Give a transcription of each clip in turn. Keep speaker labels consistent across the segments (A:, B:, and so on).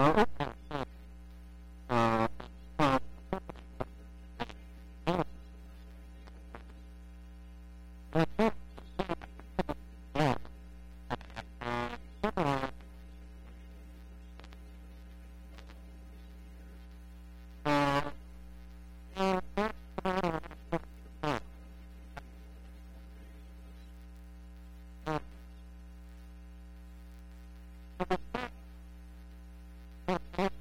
A: you.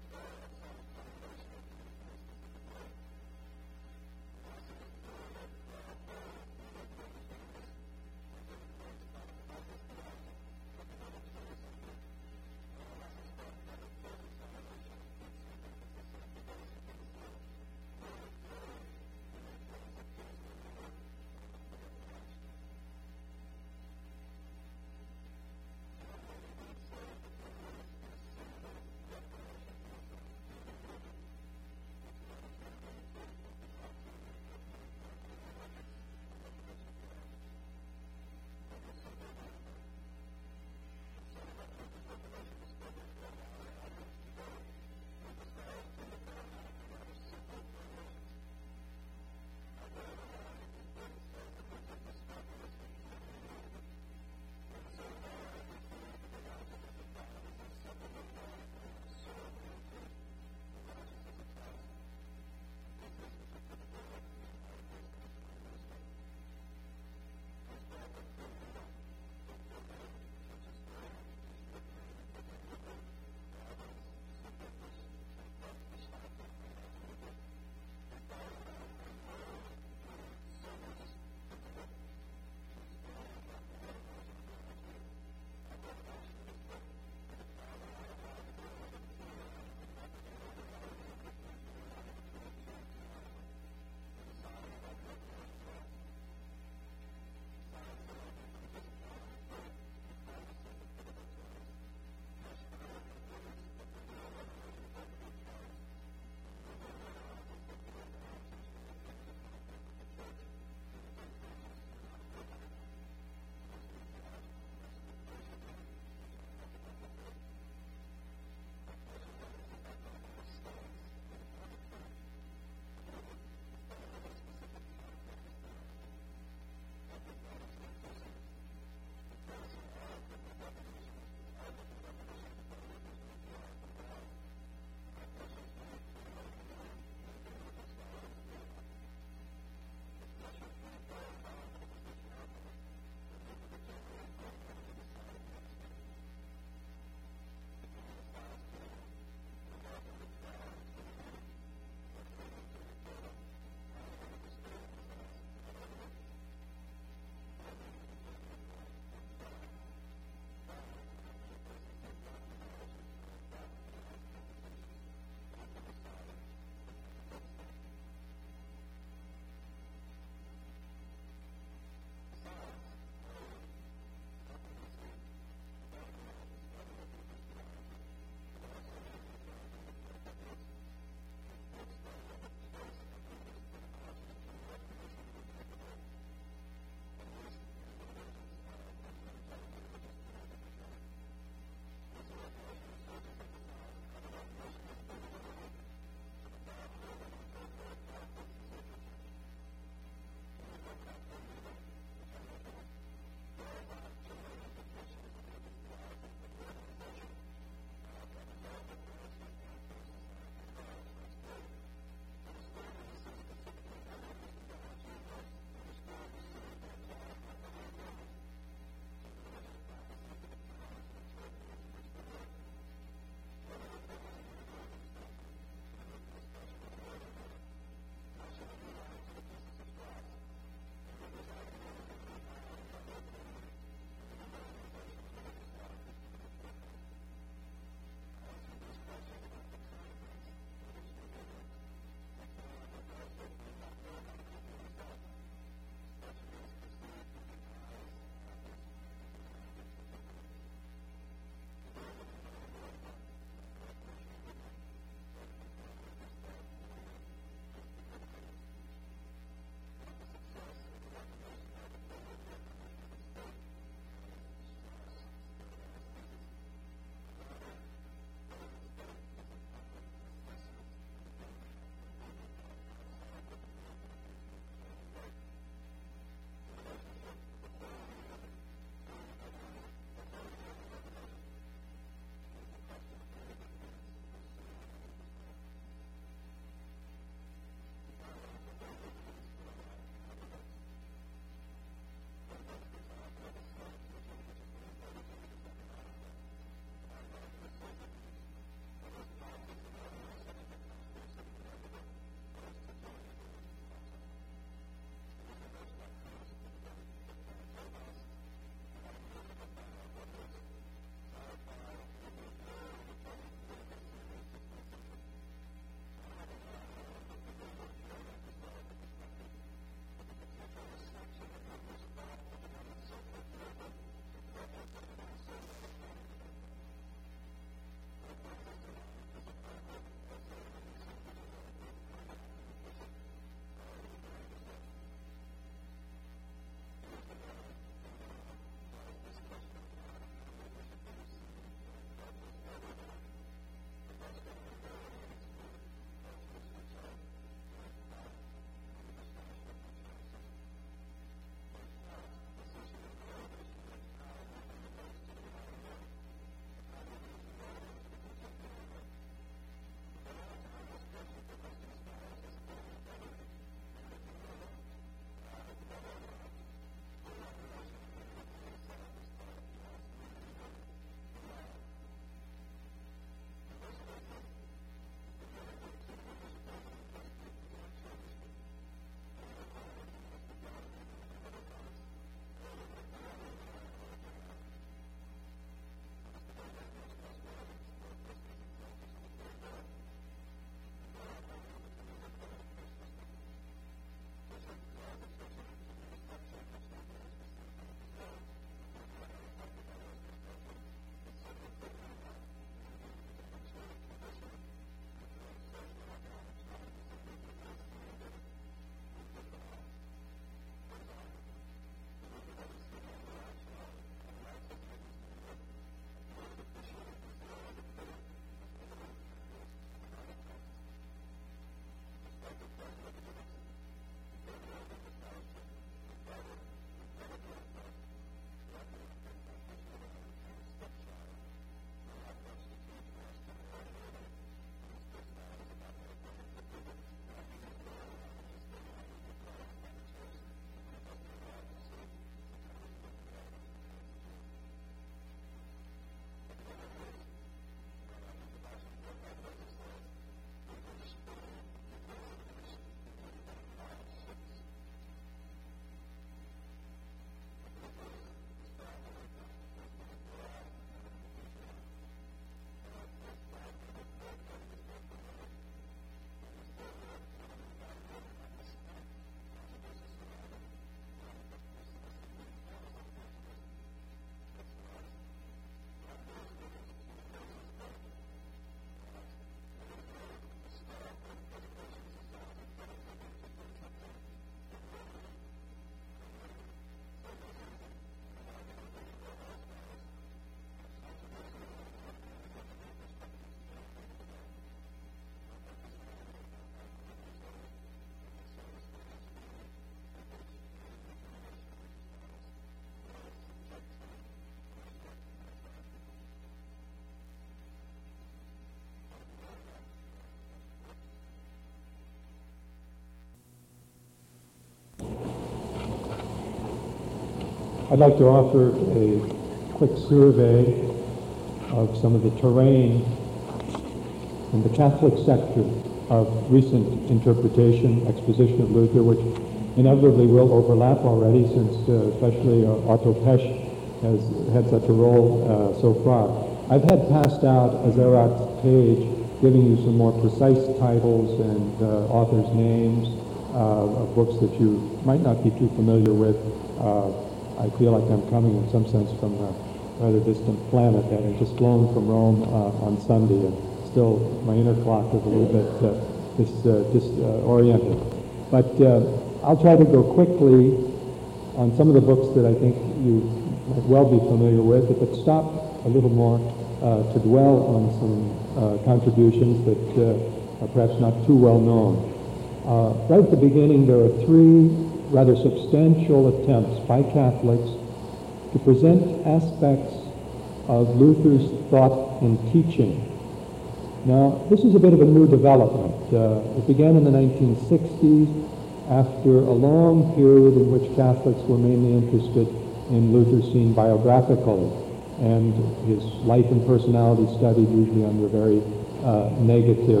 A: I'd like to offer a quick survey of some of the terrain in the Catholic sector of recent interpretation, exposition of Luther, which inevitably will overlap already since especially Otto Pesch has had such a role so far. I've had passed out a Xerox page giving you some more precise titles and authors' names of books that you might not be too familiar with. I feel like I'm coming in some sense from a rather distant planet, having just flown from Rome on Sunday, and still my inner clock is a little bit disoriented. But I'll try to go quickly on some of the books that I think you might well be familiar with, but stop a little more to dwell on some contributions that are perhaps not too well known. Right at the beginning, there are three rather substantial attempts by Catholics to present aspects of Luther's thought and teaching. Now, this is a bit of a new development. It began in the 1960s after a long period in which Catholics were mainly interested in Luther seen biographically, and his life and personality studied usually under very negative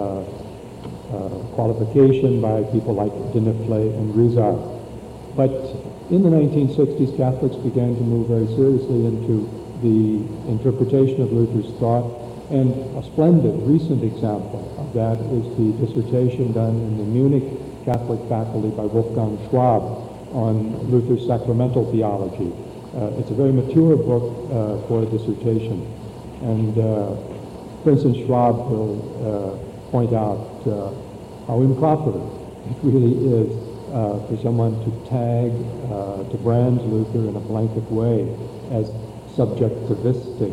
A: qualification by people like de Neuflet and Grisard. But in the 1960s, Catholics began to move very seriously into the interpretation of Luther's thought, and a splendid recent example of that is the dissertation done in the Munich Catholic faculty by Wolfgang Schwab on Luther's sacramental theology. It's a very mature book for a dissertation, and for instance, Schwab will point out how improper it really is for someone to tag, to brand Luther in a blanket way as subjectivistic,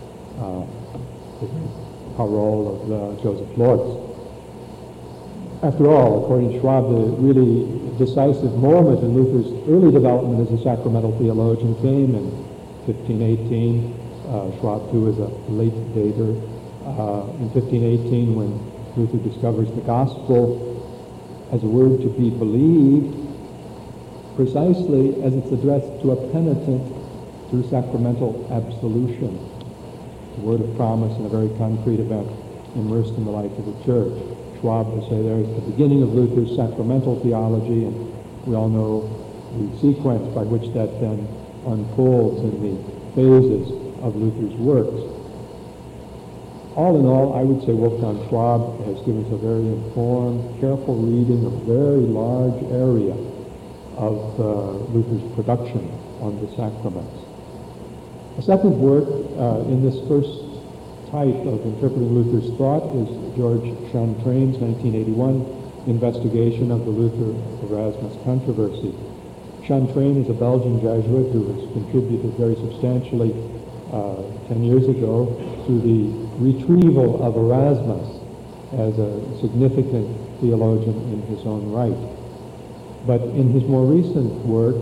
A: the parole of Joseph Lortz. After all, according to Schwab, the really decisive moment in Luther's early development as a sacramental theologian came in 1518. Schwab, too, is a late dater. In 1518, when Luther discovers the gospel as a word to be believed precisely as it's addressed to a penitent through sacramental absolution, the word of promise in a very concrete event immersed in the life of the church. Schwab will say there is the beginning of Luther's sacramental theology, and we all know the sequence by which that then unfolds in the phases of Luther's works. All in all, I would say Wolfgang Schwab has given us a very informed, careful reading of a very large area of Luther's production on the sacraments. A second work in this first type of interpreting Luther's thought is George Chantrain's 1981 investigation of the Luther-Erasmus controversy. Chantrain is a Belgian Jesuit who has contributed very substantially 10 years ago to the retrieval of Erasmus as a significant theologian in his own right. But in his more recent work,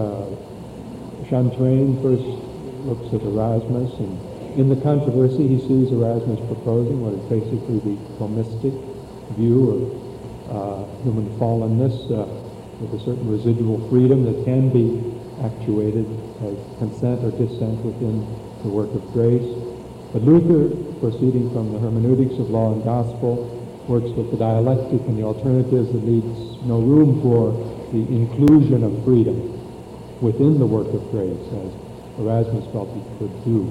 A: Chantrain first looks at Erasmus, and in the controversy he sees Erasmus proposing what is basically the Thomistic view of human fallenness with a certain residual freedom that can be actuated as consent or dissent within the work of grace. But Luther, proceeding from the hermeneutics of law and gospel, works with the dialectic and the alternatives that leaves no room for the inclusion of freedom within the work of grace, as Erasmus felt he could do.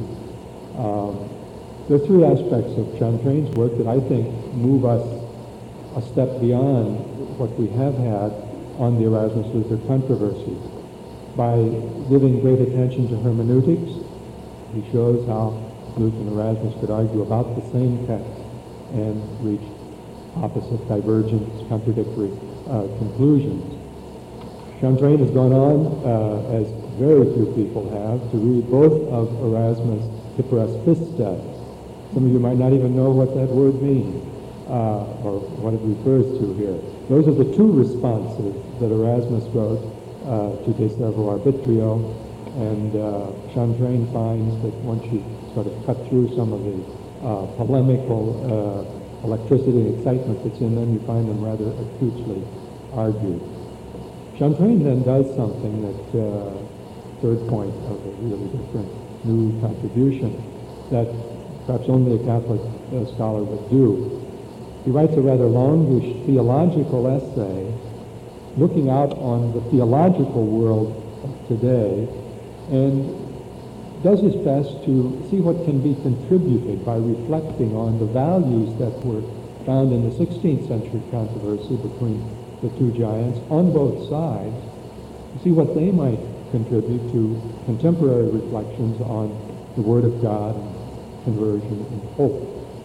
A: There are three aspects of Chantrain's work that I think move us a step beyond what we have had on the Erasmus-Luther controversy. By giving great attention to hermeneutics, he shows how Luther and Erasmus could argue about the same text and reach opposite, divergent, contradictory conclusions. Chantrain has gone on, as very few people have, to read both of Erasmus' Hyperaspista. Some of you might not even know what that word means, or what it refers to here. Those are the two responses that Erasmus wrote to De Servo Arbitrio, and Chantrain finds that once you sort of cut through some of the polemical electricity and excitement that's in them, you find them rather acutely argued. Chantrain then does something that third point of a really different new contribution that perhaps only a Catholic scholar would do. He writes a rather longish theological essay looking out on the theological world of today and does his best to see what can be contributed by reflecting on the values that were found in the 16th century controversy between the two giants on both sides, to see what they might contribute to contemporary reflections on the Word of God and conversion and hope.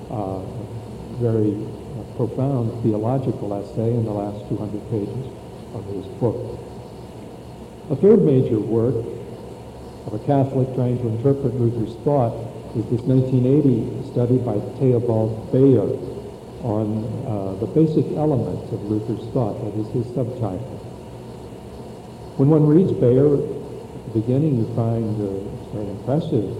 A: Very profound theological essay in the last 200 pages of his book. A third major work of a Catholic trying to interpret Luther's thought is this 1980 study by Theobald Bayer on the basic elements of Luther's thought. That is his subtitle. When one reads Bayer, at the beginning you find it's very impressive,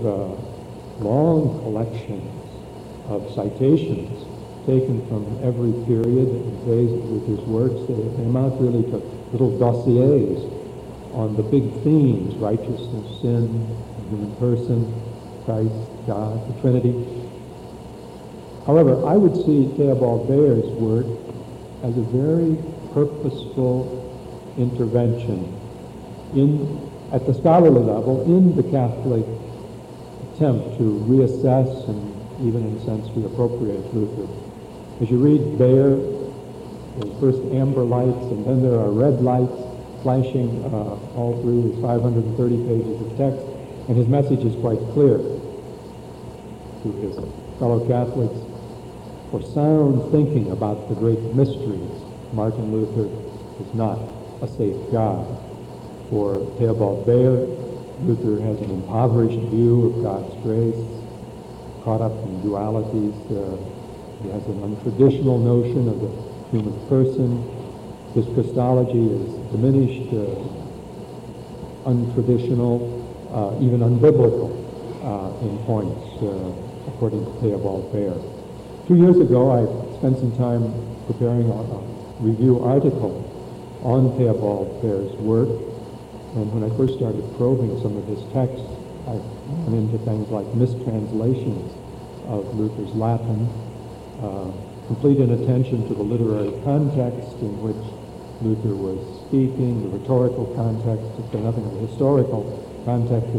A: long collections of citations taken from every period and phase of Luther's works. They amount really to little dossiers on the big themes: righteousness, sin, the human person, Christ, God, the Trinity. However, I would see Theobald Bayer's work as a very purposeful intervention at the scholarly level in the Catholic attempt to reassess and even in a sense reappropriate Luther. As you read Bayer, there's first amber lights and then there are red lights flashing all through his 530 pages of text, and his message is quite clear to his fellow Catholics. For sound thinking about the great mysteries, Martin Luther is not a safe God. For Theobald Bayer, Luther has an impoverished view of God's grace, caught up in dualities. He has an untraditional notion of the human person. His Christology is diminished, untraditional, even unbiblical in points, according to Theobald Bayer. 2 years ago, I spent some time preparing a review article on Theobald Bayer's work, and when I first started probing some of his texts, I went into things like mistranslations of Luther's Latin, complete inattention to the literary context in which Luther was speaking, the rhetorical context, to say nothing of the historical contexts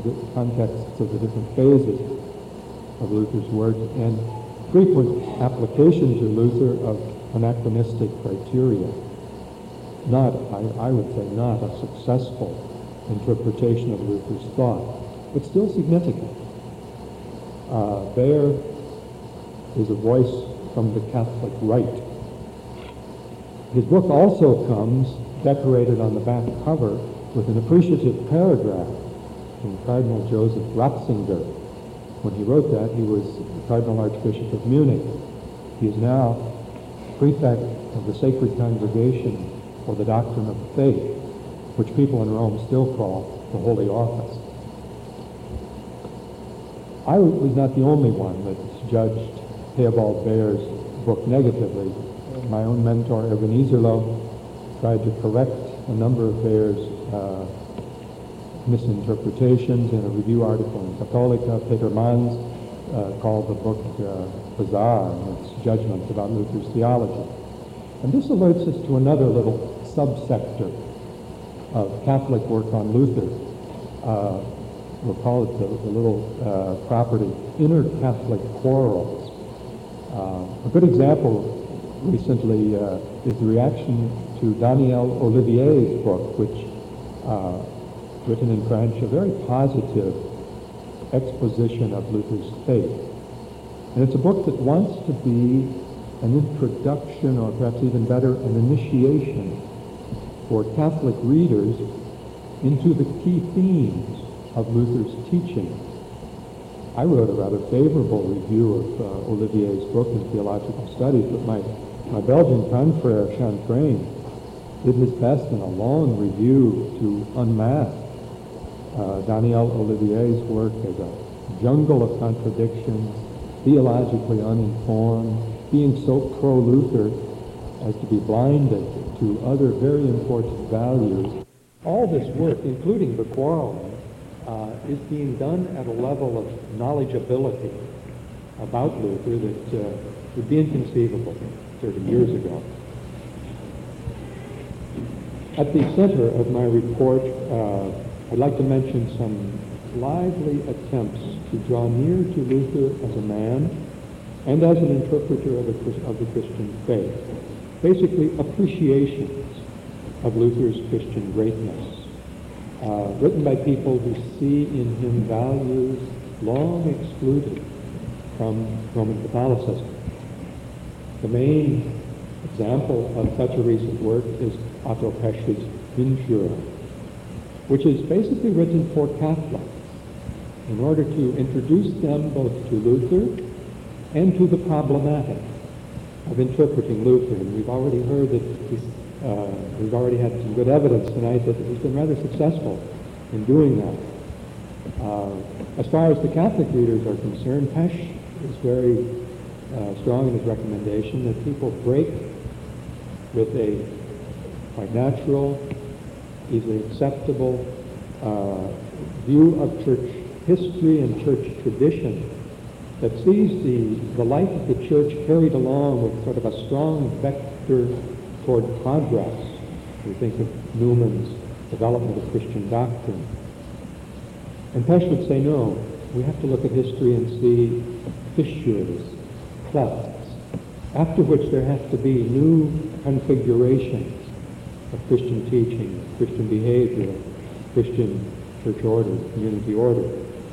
A: of the different phases of Luther's work, and frequent application to Luther of anachronistic criteria. I would say, not a successful interpretation of Luther's thought, but still significant. Bayer is a voice from the Catholic right. His book also comes decorated on the back cover with an appreciative paragraph from Cardinal Joseph Ratzinger. When he wrote that, he was Cardinal Archbishop of Munich. He is now prefect of the Sacred Congregation for the Doctrine of the Faith, which people in Rome still call the Holy Office. I was not the only one that judged Theobald Bayer's book negatively. My own mentor, Erwin Iserloh, tried to correct a number of Bayer's misinterpretations in a review article in Catholica. Peter Manz called the book bizarre in its judgments about Luther's theology. And this alerts us to another little subsector of Catholic work on Luther. We'll call it the little property, inner Catholic quarrels. A good example recently is the reaction to Daniel Olivier's book, which, written in French, a very positive exposition of Luther's faith. And it's a book that wants to be an introduction, or perhaps even better, an initiation for Catholic readers into the key themes of Luther's teaching. I wrote a rather favorable review of Olivier's book in Theological Studies, but my Belgian confrère, Chantrain, did his best in a long review to unmask Daniel Olivier's work as a jungle of contradictions, theologically uninformed, being so pro-Luther as to be blinded to other very important values. All this work, including the quarreling, is being done at a level of knowledgeability about Luther that would be inconceivable 30 years ago. At the center of my report, I'd like to mention some lively attempts to draw near to Luther as a man and as an interpreter of the Christian faith. Basically, appreciations of Luther's Christian greatness, written by people who see in him values long excluded from Roman Catholicism. The main example of such a recent work is Otto Pesch's Hinführung, which is basically written for Catholics in order to introduce them both to Luther and to the problematic of interpreting Luther. And we've already heard that we've already had some good evidence tonight that he's been rather successful in doing that. As far as the Catholic readers are concerned, Pesch is very strong in his recommendation that people break with a quite natural, easily acceptable view of church history and church tradition that sees the life of the church carried along with sort of a strong vector toward progress. We think of Newman's development of Christian doctrine. And Pesch would say, no, we have to look at history and see fissures, clefts, after which there have to be new configurations of Christian teaching, Christian behavior, Christian church order, community order.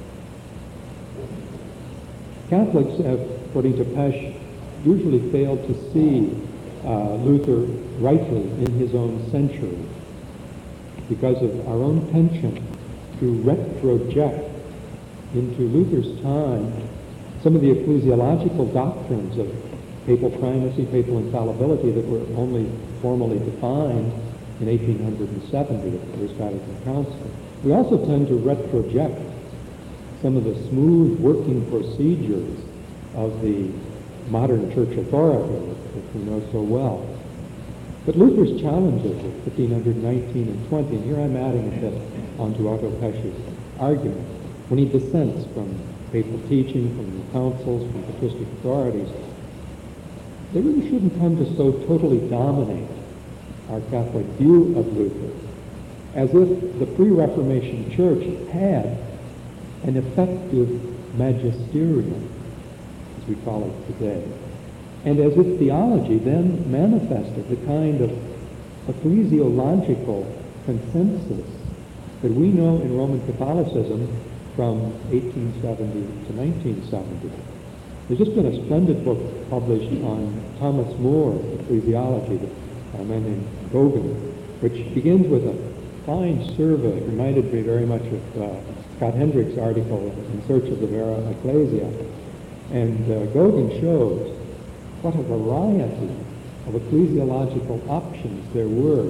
A: Catholics, according to Pesch, usually fail to see Luther rightly in his own century because of our own tension to retroject into Luther's time some of the ecclesiological doctrines of papal primacy, papal infallibility that were only formally defined in 1870 at the First Vatican Council. We also tend to retroject some of the smooth working procedures of the modern church authority that we know so well. But Luther's challenges of 1519 and 20, and here I'm adding a bit onto Otto Pesch's argument, when he dissents from papal teaching, from the councils, from patristic authorities, they really shouldn't come to so totally dominate our Catholic view of Luther, as if the pre-Reformation church had an effective magisterium, as we call it today, and as if theology then manifested the kind of ecclesiological consensus that we know in Roman Catholicism from 1870 to 1970. There's just been a splendid book published on Thomas More, ecclesiology, by a man named Goguen, which begins with a fine survey. It reminded me very much of Scott Hendrick's article, In Search of the Vera Ecclesia. And Goguen shows what a variety of ecclesiological options there were,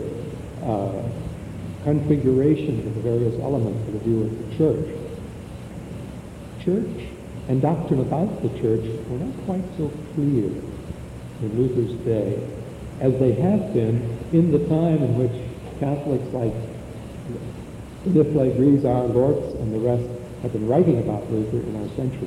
A: configurations of the various elements of the view of the church. Church and doctrine about the church were not quite so clear in Luther's day as they have been in the time in which Catholics like Nifle, Grisar, Lortz, and the rest have been writing about Luther in our century.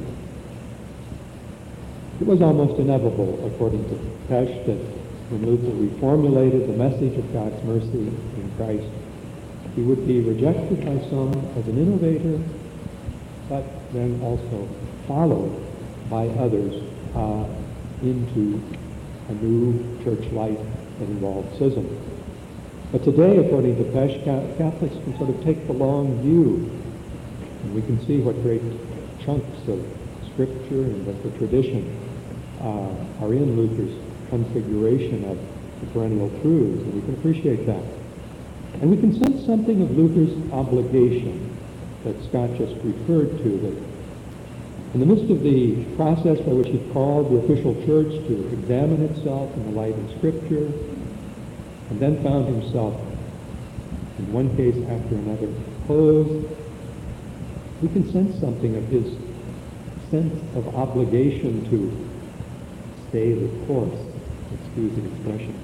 A: It was almost inevitable, according to Pesch, that when Luther reformulated the message of God's mercy in Christ, he would be rejected by some as an innovator, but then also followed by others into a new church life that involved schism. But today, according to Pesch, Catholics can sort of take the long view, and we can see what great chunks of Scripture and of the tradition are in Luther's configuration of the perennial truths, and we can appreciate that. And we can sense something of Luther's obligation that Scott just referred to, that in the midst of the process by which he called the official church to examine itself in the light of Scripture, and then found himself, in one case after another, opposed, we can sense something of his sense of obligation to stay the course, excuse the expression.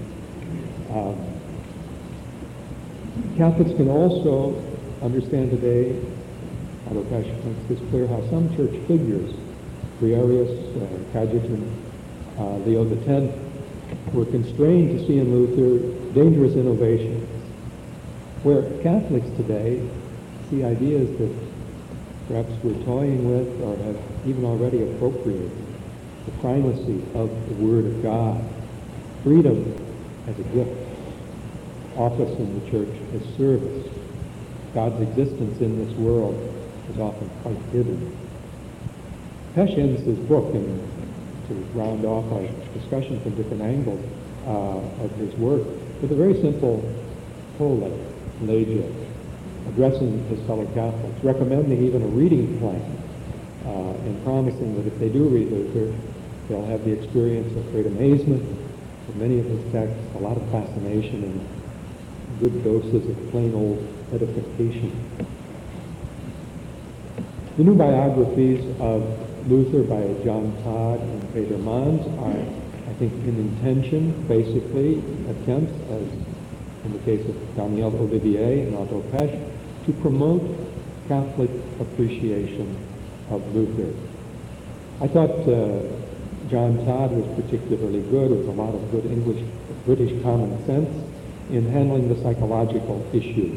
A: Catholics can also understand today Otto Pesch makes this clear how some church figures, Prierius, Cajetan, Leo X, were constrained to see in Luther dangerous innovations, where Catholics today see ideas that perhaps we're toying with or have even already appropriated. The primacy of the Word of God, freedom as a gift, office in the church as service. God's existence in this world is often quite hidden. Pesch ends his book, and to round off our discussion from different angles of his work, with a very simple prole, legio, addressing his fellow Catholics, recommending even a reading plan, and promising that if they do read Luther, they'll have the experience of great amazement at many of his texts, a lot of fascination, and good doses of plain old edification. The new biographies of Luther by John Todd and Peter Manns are, I think, in intention, basically, attempts, as in the case of Daniel Olivier and Otto Pesch, to promote Catholic appreciation of Luther. I thought John Todd was particularly good, with a lot of good British common sense in handling the psychological issue.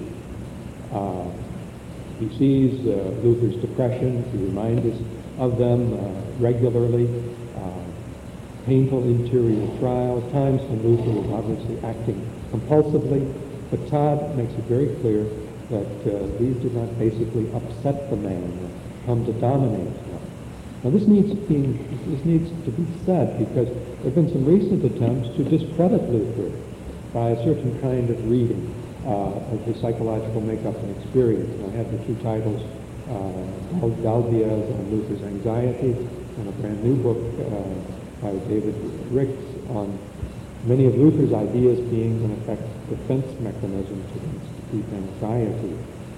A: He sees Luther's depression, he reminds us of them regularly, painful interior trials, times when Luther was obviously acting compulsively, but Todd makes it very clear that these did not basically upset the man or come to dominate him. Now this needs to be said, because there have been some recent attempts to discredit Luther by a certain kind of reading of his psychological makeup and experience. And I have the two titles, Dalbiez on Luther's Anxiety, and a brand new book by David Ricks on many of Luther's ideas being, in effect, defense mechanisms against deep anxiety.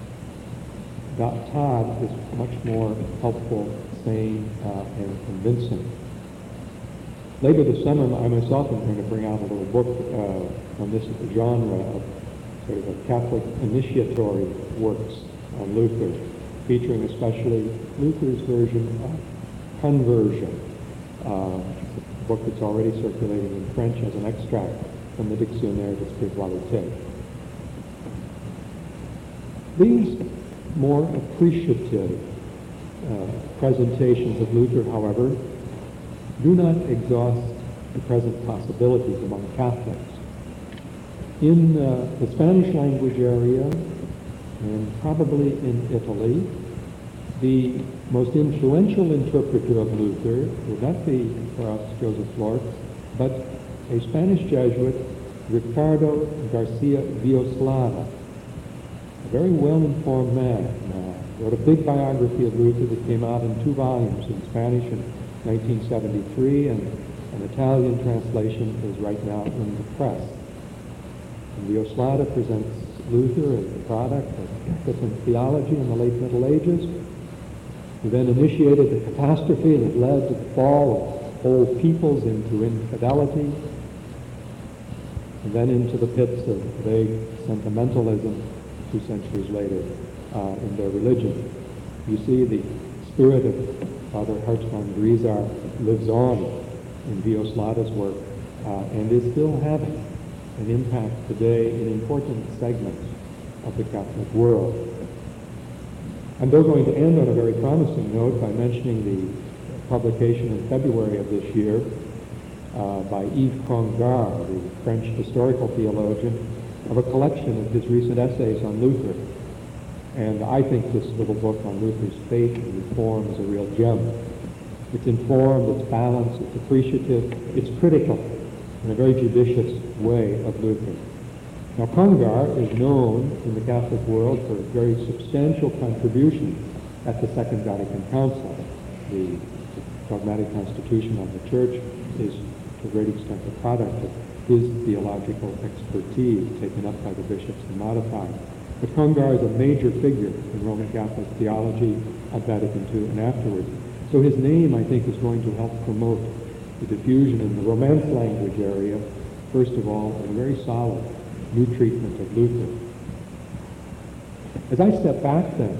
A: Todd is much more helpful, sane, and convincing. Later this summer, I myself am going to bring out a little book on this genre of sort of a Catholic initiatory works on Luther, featuring especially Luther's version of conversion. It's a book that's already circulating in French as an extract from the Dictionnaire de Spiritualité. These more appreciative presentations of Luther, however, do not exhaust the present possibilities among Catholics. In the Spanish language area, and probably in Italy, the most influential interpreter of Luther would not be, for us, Joseph Lortz, but a Spanish Jesuit, Ricardo Garcia Villoslada, a very well-informed man. Wrote a big biography of Luther that came out in 2 volumes in Spanish in 1973, and an Italian translation is right now in the press. And Villoslada presents Luther as the product of different theology in the late Middle Ages, who then initiated the catastrophe that led to the fall of whole peoples into infidelity, and then into the pits of vague sentimentalism 2 centuries later in their religion. You see, the spirit of Father Hartmann Grisar lives on in Villoslada's work and is still having an impact today in important segments of the Catholic world. I'm though going to end on a very promising note by mentioning the publication in February of this year by Yves Congar, the French historical theologian, of a collection of his recent essays on Luther. And I think this little book on Luther's faith and reform is a real gem. It's informed, it's balanced, it's appreciative, it's critical in a very judicious way of Luther. Now, Congar is known in the Catholic world for very substantial contributions at the Second Vatican Council. The dogmatic constitution of the Church is, to a great extent, a product of his theological expertise, taken up by the bishops and modified. But Congar is a major figure in Roman Catholic theology at Vatican II and afterwards. So his name, I think, is going to help promote the diffusion in the Romance language area, first of all, a very solid new treatment of Luther. As I step back then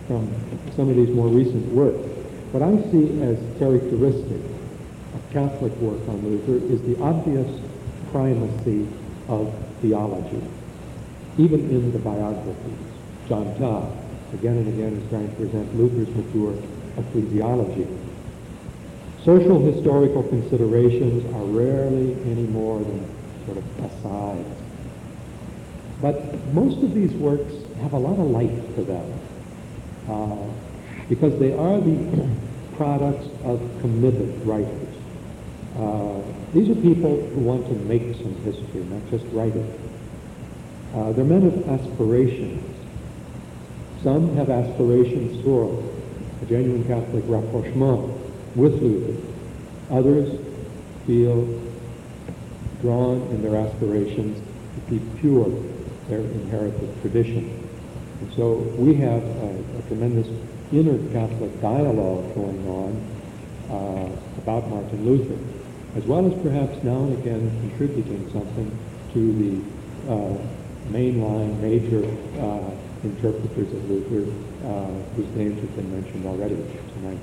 A: from some of these more recent works. What I see as characteristic of Catholic work on Luther is the obvious primacy of theology, even in the biographies. John Todd, again and again, is trying to present Luther's mature ecclesiology. Social historical considerations are rarely any more than sort of asides. But most of these works have a lot of life to them because they are the products of committed writers. These are people who want to make some history, not just write it. They're men of aspirations. Some have aspirations toward a genuine Catholic rapprochement with Luther. Others feel drawn in their aspirations to keep pure their inherited tradition. And so we have a tremendous inner Catholic dialogue going on about Martin Luther, as well as perhaps now and again contributing something to the mainline major interpreters of Luther whose names have been mentioned already tonight.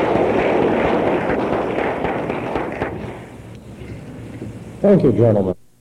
B: Thank you, gentlemen.